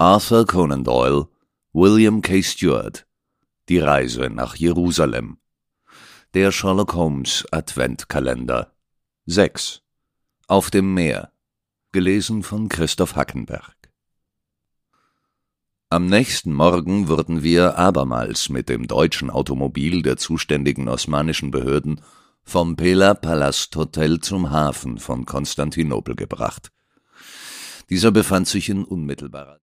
Arthur Conan Doyle, William K. Stewart, Die Reise nach Jerusalem. Der Sherlock Holmes Adventkalender. 6. Auf dem Meer. Gelesen von Christoph Hackenberg. Am nächsten Morgen wurden wir abermals mit dem deutschen Automobil der zuständigen osmanischen Behörden vom Pella Palast Hotel zum Hafen von Konstantinopel gebracht. Dieser befand sich in unmittelbarer